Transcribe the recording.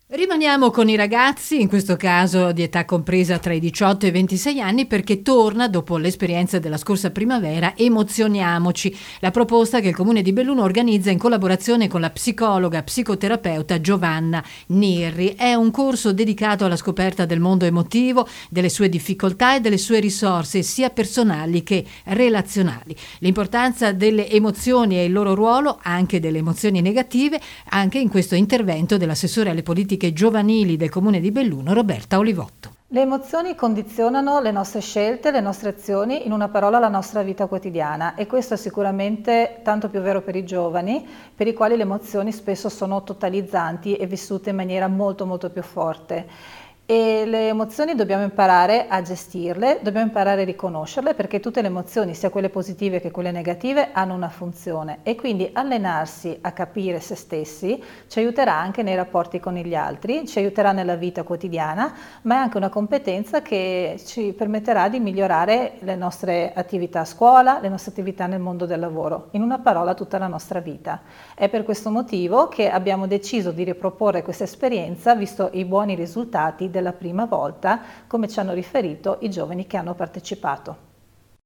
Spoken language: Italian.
Rimaniamo con i ragazzi, in questo caso di età compresa tra i 18 e i 26 anni, perché torna, dopo l'esperienza della scorsa primavera, Emozioniamoci, la proposta che il Comune di Belluno organizza in collaborazione con la psicologa psicoterapeuta Giovanna Nirri. È un corso dedicato alla scoperta del mondo emotivo, delle sue difficoltà e delle sue risorse, sia personali che relazionali. L'importanza delle emozioni e il loro ruolo, anche delle emozioni negative, anche in questo intervento dell'assessore alle politiche giovanili del Comune di Belluno, Roberta Olivotto. Le emozioni condizionano le nostre scelte, le nostre azioni, in una parola la nostra vita quotidiana, e questo è sicuramente tanto più vero per i giovani, per i quali le emozioni spesso sono totalizzanti e vissute in maniera molto più forte. E le emozioni dobbiamo imparare a gestirle, dobbiamo imparare a riconoscerle, perché tutte le emozioni, sia quelle positive che quelle negative, hanno una funzione, e quindi allenarsi a capire se stessi ci aiuterà anche nei rapporti con gli altri, ci aiuterà nella vita quotidiana, ma è anche una competenza che ci permetterà di migliorare le nostre attività a scuola, le nostre attività nel mondo del lavoro, in una parola tutta la nostra vita. È per questo motivo che abbiamo deciso di riproporre questa esperienza, visto i buoni risultati della prima volta, come ci hanno riferito i giovani che hanno partecipato.